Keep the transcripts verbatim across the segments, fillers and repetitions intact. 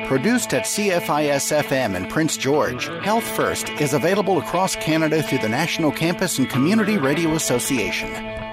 Produced at C F I S F M in Prince George, Health First is available across Canada through the National Campus and Community Radio Association.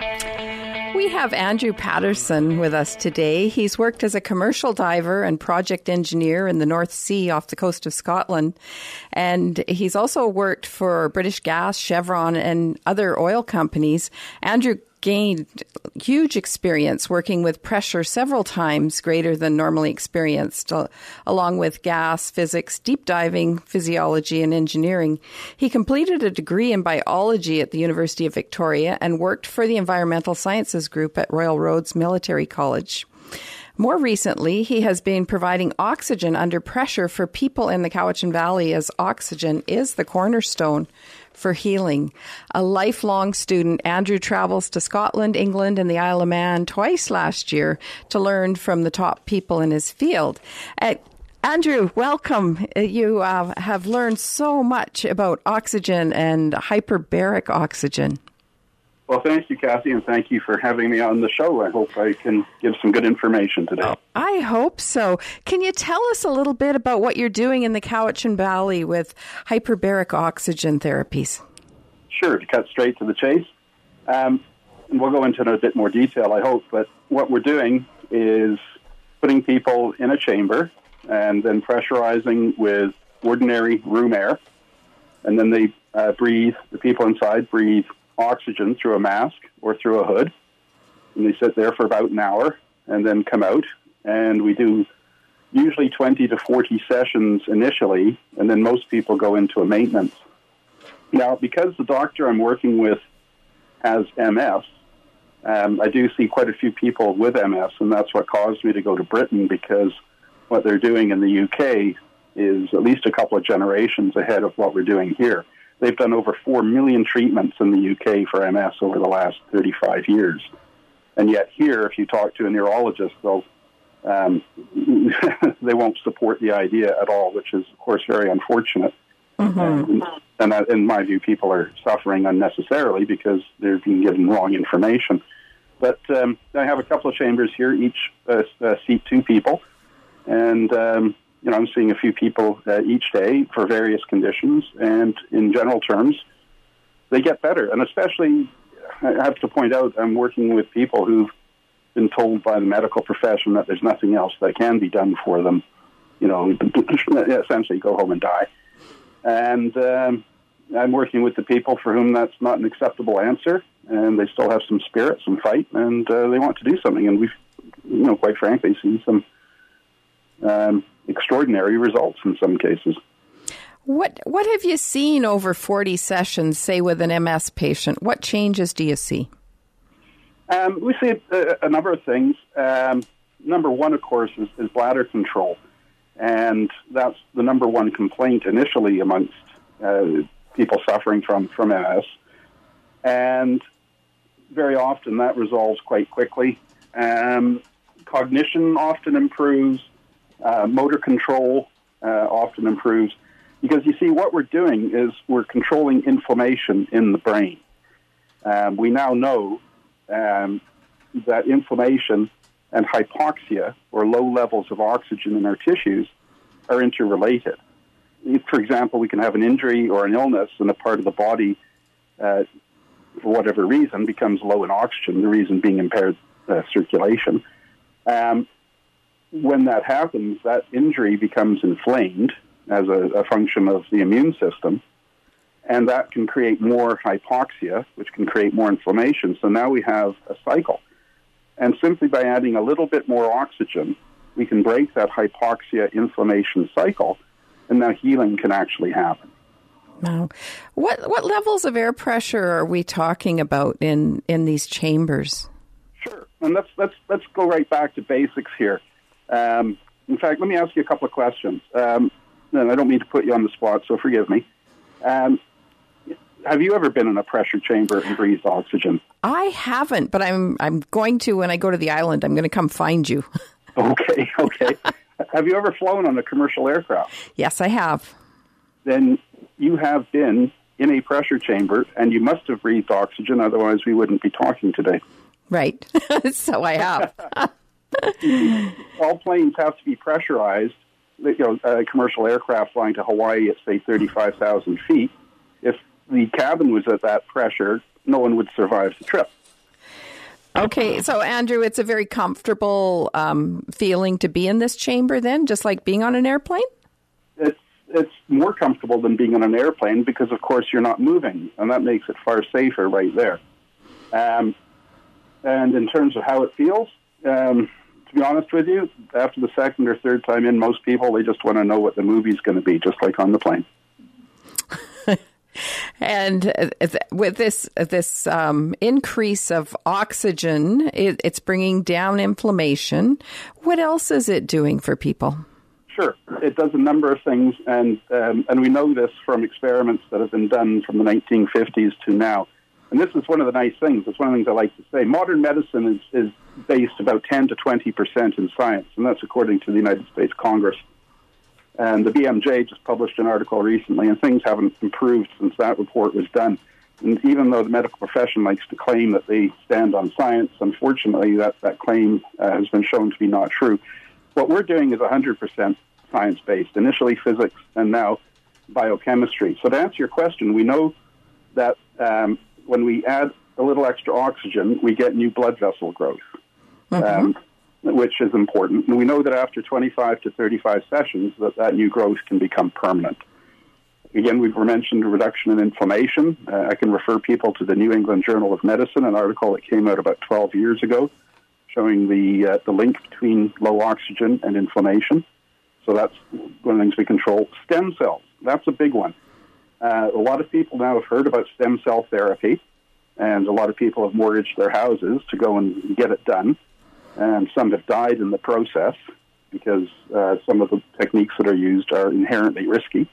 We have Andrew Patterson with us today. He's worked as a commercial diver and project engineer in the North Sea off the coast of Scotland. And he's also worked for British Gas, Chevron, and other oil companies. Andrew gained huge experience working with pressure several times greater than normally experienced, uh, along with gas, physics, deep diving, physiology, and engineering. He completed a degree in biology at the University of Victoria and worked for the Environmental Sciences Group at Royal Roads Military College. More recently, he has been providing oxygen under pressure for people in the Cowichan Valley, as oxygen is the cornerstone for healing. A lifelong student, Andrew travels to Scotland, England, and the Isle of Man twice last year to learn from the top people in his field. Uh, Andrew, welcome. You uh, have learned so much about oxygen and hyperbaric oxygen. Well, thank you, Kathy, and thank you for having me on the show. I hope I can give some good information today. Oh, I hope so. Can you tell us a little bit about what you're doing in the Cowichan Valley with hyperbaric oxygen therapies? Sure, to cut straight to the chase. Um, and we'll go into it in a bit more detail, I hope. But what we're doing is putting people in a chamber and then pressurizing with ordinary room air. And then they uh, breathe, the people inside breathe oxygen through a mask or through a hood, and they sit there for about an hour and then come out, and we do usually twenty to forty sessions initially, and then most people go into a maintenance. Now, because the doctor I'm working with has M S, um, I do see quite a few people with M S, and that's what caused me to go to Britain, because what they're doing in the U K is at least a couple of generations ahead of what we're doing here. They've done over four million treatments in the U K for M S over the last thirty-five years. And yet here, if you talk to a neurologist, they'll, um, they won't support the idea at all, which is, of course, very unfortunate. Mm-hmm. And, and that, in my view, people are suffering unnecessarily because they're being given wrong information. But um, I have a couple of chambers here, each uh, uh, seat two people. And um You know, I'm seeing a few people uh, each day for various conditions, and in general terms, they get better. And especially, I have to point out, I'm working with people who've been told by the medical profession that there's nothing else that can be done for them. You know, essentially go home and die. And um, I'm working with the people for whom that's not an acceptable answer, and they still have some spirit, some fight, and uh, they want to do something. And we've, you know, quite frankly, seen some Um, extraordinary results in some cases. What what have you seen over forty sessions, say, with an M S patient? What changes do you see? Um, we see a, a number of things. Um, number one, of course, is, is bladder control. And that's the number one complaint initially amongst uh, people suffering from, from M S. And very often that resolves quite quickly. Um, cognition often improves. Uh, motor control uh, often improves, because you see, what we're doing is we're controlling inflammation in the brain. Um, we now know um, that inflammation and hypoxia, or low levels of oxygen in our tissues, are interrelated. If, for example, we can have an injury or an illness and a part of the body, uh, for whatever reason, becomes low in oxygen, the reason being impaired uh, circulation. Um, When that happens, that injury becomes inflamed as a, a function of the immune system, and that can create more hypoxia, which can create more inflammation. So now we have a cycle. And simply by adding a little bit more oxygen, we can break that hypoxia inflammation cycle, and now healing can actually happen. Wow. What what levels of air pressure are we talking about in, in these chambers? Sure. And let's, let's, let's go right back to basics here. Um, in fact, let me ask you a couple of questions. Um, and I don't mean to put you on the spot, so forgive me. Um, have you ever been in a pressure chamber and breathed oxygen? I haven't, but I'm I'm going to when I go to the island. I'm going to come find you. Okay, okay. Have you ever flown on a commercial aircraft? Yes, I have. Then you have been in a pressure chamber, and you must have breathed oxygen, otherwise we wouldn't be talking today. Right. So I have. All planes have to be pressurized you know, a commercial aircraft flying to Hawaii at, say, thirty-five thousand feet, if the cabin was at that pressure, no one would survive the trip. Okay, so Andrew, it's a very comfortable um, feeling to be in this chamber then, just like being on an airplane? It's it's more comfortable than being on an airplane because, of course, you're not moving, and that makes it far safer right there. Um, and in terms of how it feels, um, to be honest with you, after the second or third time in, most people, they just want to know what the movie's going to be, just like on the plane. And with this this um, increase of oxygen, it, it's bringing down inflammation. What else is it doing for people? Sure. It does a number of things, and um, and we know this from experiments that have been done from the nineteen fifties to now. And this is one of the nice things. It's one of the things I like to say. Modern medicine is, is based about ten to twenty percent in science, and that's according to the United States Congress. And the B M J just published an article recently, and things haven't improved since that report was done. And even though the medical profession likes to claim that they stand on science, unfortunately, that, that claim uh, has been shown to be not true. What we're doing is one hundred percent science-based, initially physics and now biochemistry. So to answer your question, we know that um, when we add a little extra oxygen, we get new blood vessel growth. Mm-hmm. Um, which is important. And we know that after twenty-five to thirty-five sessions, that that new growth can become permanent. Again, we've mentioned a reduction in inflammation. Uh, I can refer people to the New England Journal of Medicine, an article that came out about twelve years ago, showing the uh, the link between low oxygen and inflammation. So that's one of the things we control. Stem cells, that's a big one. Uh, a lot of people now have heard about stem cell therapy, and a lot of people have mortgaged their houses to go and get it done. And some have died in the process because uh, some of the techniques that are used are inherently risky.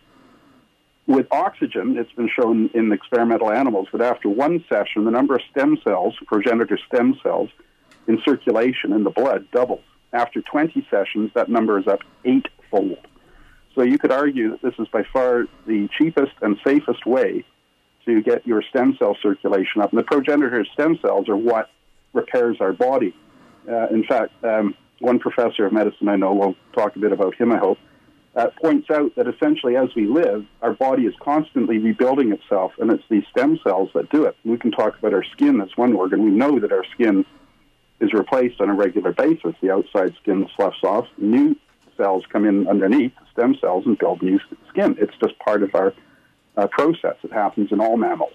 With oxygen, it's been shown in experimental animals that after one session, the number of stem cells, progenitor stem cells, in circulation in the blood doubles. After twenty sessions, that number is up eightfold. So you could argue that this is by far the cheapest and safest way to get your stem cell circulation up. And the progenitor stem cells are what repairs our body. Uh, in fact, um, one professor of medicine I know, we'll talk a bit about him, I hope, uh, points out that essentially as we live, our body is constantly rebuilding itself, and it's these stem cells that do it. And we can talk about our skin as one organ. We know that our skin is replaced on a regular basis. The outside skin sloughs off. New cells come in underneath the stem cells and build new skin. It's just part of our uh, process. It happens in all mammals.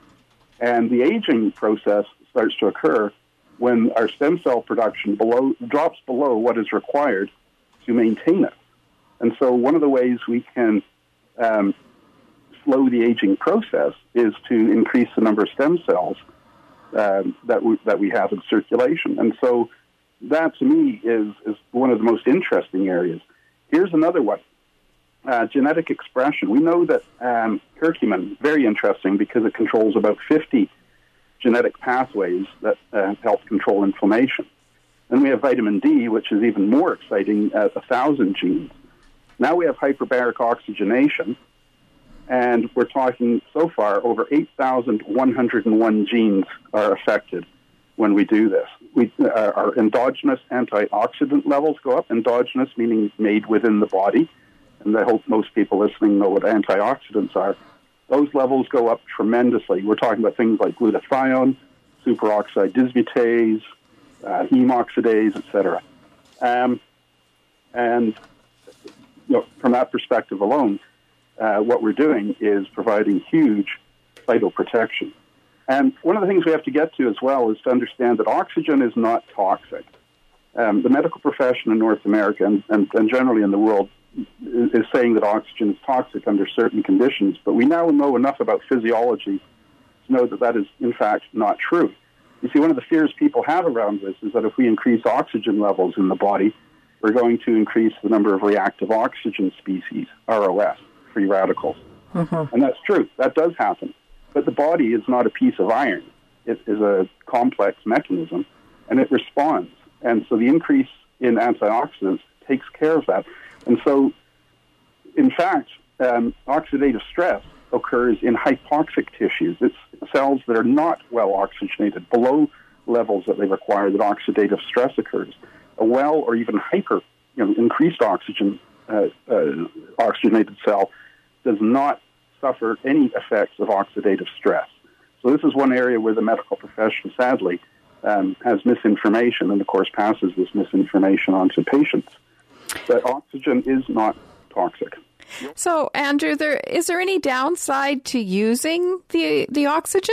And the aging process starts to occur when our stem cell production below drops below what is required to maintain it. And so one of the ways we can um, slow the aging process is to increase the number of stem cells um, that, we, that we have in circulation. And so that, to me, is, is one of the most interesting areas. Here's another one, uh, genetic expression. We know that um, curcumin, very interesting because it controls about fifty genetic pathways that uh, help control inflammation. Then we have vitamin D, which is even more exciting at one thousand genes. Now we have hyperbaric oxygenation, and we're talking so far over eight thousand one hundred one genes are affected when we do this. We, uh, our endogenous antioxidant levels go up, endogenous meaning made within the body, and I hope most people listening know what antioxidants are. Those levels go up tremendously. We're talking about things like glutathione, superoxide dismutase, uh, heme oxidase, et cetera. Um, and you know, from that perspective alone, uh, what we're doing is providing huge cytoprotection. And one of the things we have to get to as well is to understand that oxygen is not toxic. Um, the medical profession in North America and, and, and generally in the world is saying that oxygen is toxic under certain conditions, but we now know enough about physiology to know that that is, in fact, not true. You see, one of the fears people have around this is that if we increase oxygen levels in the body, we're going to increase the number of reactive oxygen species, R O S, free radicals. Mm-hmm. And that's true. That does happen. But the body is not a piece of iron. It is a complex mechanism, and it responds. And so the increase in antioxidants takes care of that. And so, in fact, um, oxidative stress occurs in hypoxic tissues. It's cells that are not well oxygenated, below levels that they require that oxidative stress occurs. A well or even hyper, you know, increased oxygen uh, uh, oxygenated cell does not suffer any effects of oxidative stress. So this is one area where the medical profession, sadly, um, has misinformation and, of course, passes this misinformation on to patients. But oxygen is not toxic. So, Andrew, there is there any downside to using the the oxygen?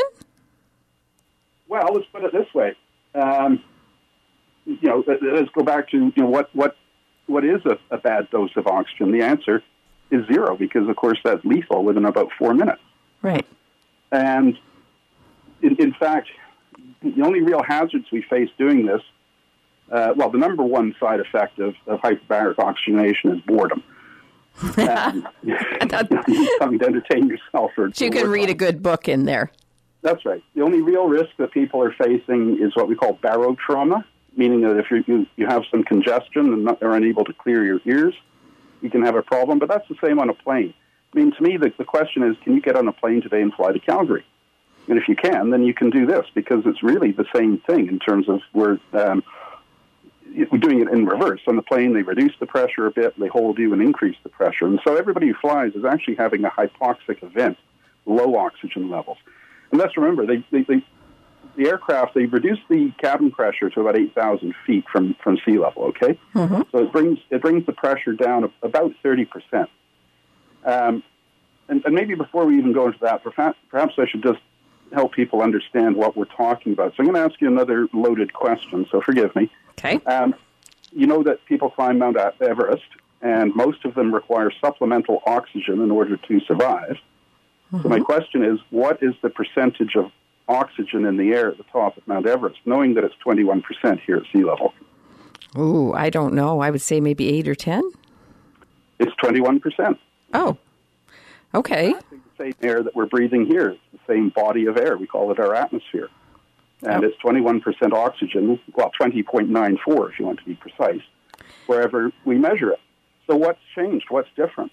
Well, let's put it this way. Um, you know, let's go back to, you know, what what what is a, a bad dose of oxygen? The answer is zero, because, of course, that's lethal within about four minutes. Right. And, in, in fact, the only real hazards we face doing this, uh, well, the number one side effect of, of hyperbaric oxygenation is boredom. Um, something to entertain yourself. Or you can read on. a good book in there. That's right. The only real risk that people are facing is what we call barotrauma, meaning that if you, you, you have some congestion and not, are unable to clear your ears, you can have a problem. But that's the same on a plane. I mean, to me, the, the question is, can you get on a plane today and fly to Calgary? And if you can, then you can do this, because it's really the same thing in terms of we're, um, we're doing it in reverse. On the plane, they reduce the pressure a bit, they hold you and increase the pressure. And so everybody who flies is actually having a hypoxic event, low oxygen levels. And let's remember, they, they, they, the aircraft, they reduce the cabin pressure to about eight thousand feet from, from sea level, okay? Mm-hmm. So it brings it brings the pressure down about thirty percent. Um, and, and maybe before we even go into that, perhaps, perhaps I should just help people understand what we're talking about. So I'm going to ask you another loaded question, so forgive me. Okay. Um, you know that people climb Mount Everest, and most of them require supplemental oxygen in order to survive. Mm-hmm. So my question is, what is the percentage of oxygen in the air at the top of Mount Everest, knowing that it's twenty-one percent here at sea level? Ooh, I don't know. I would say maybe eight or ten. It's twenty-one percent. Oh, okay. It's the same air that we're breathing here. It's the same body of air. We call it our atmosphere. And oh. It's twenty-one percent oxygen, well, twenty point nine four if you want to be precise, wherever we measure it. So what's changed? What's different?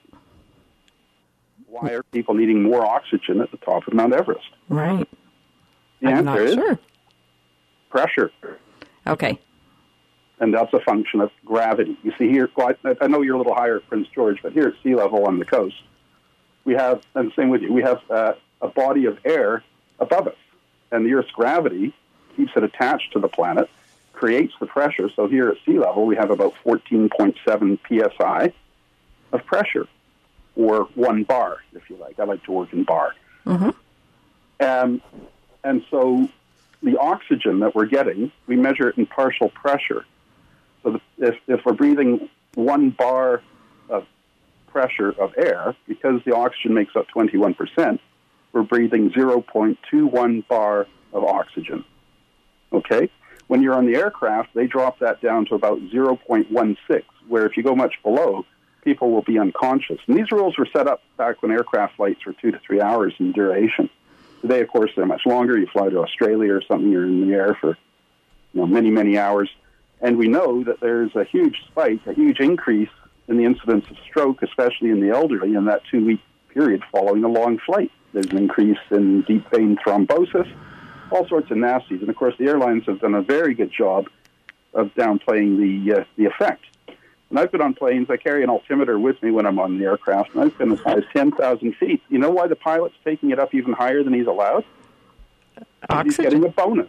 Why are people needing more oxygen at the top of Mount Everest? Right. The I'm answer not is sure. Pressure. Okay. And that's a function of gravity. You see here, well, I, I know you're a little higher at Prince George, but here at sea level on the coast, we have, and same with you, we have uh, a body of air above us. And the Earth's gravity keeps it attached to the planet, creates the pressure. So here at sea level, we have about fourteen point seven P S I of pressure, or one bar, if you like. I like to work in bar. Mm-hmm. Um, and so the oxygen that we're getting, we measure it in partial pressure. So the, if, if we're breathing one bar of pressure of air, because the oxygen makes up twenty-one percent, we're breathing zero point two one bar of oxygen. Okay? When you're on the aircraft, they drop that down to about zero point one six, where if you go much below, people will be unconscious. And these rules were set up back when aircraft flights were two to three hours in duration. Today, of course, they're much longer. You fly to Australia or something, you're in the air for you know many, many hours. And we know that there's a huge spike, a huge increase in the incidence of stroke, especially in the elderly, in that two-week period following a long flight. There's an increase in deep vein thrombosis, all sorts of nasties. And, of course, the airlines have done a very good job of downplaying the uh, the effect. And I've been on planes. I carry an altimeter with me when I'm on the aircraft, and I've been as high as ten thousand feet. You know why the pilot's taking it up even higher than he's allowed? Oxygen. He's getting a bonus.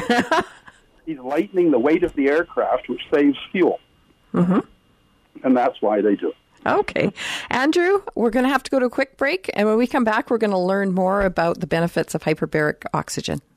He's lightening the weight of the aircraft, which saves fuel. Mm-hmm. And that's why they do it. Okay. Andrew, we're going to have to go to a quick break. And when we come back, we're going to learn more about the benefits of hyperbaric oxygen.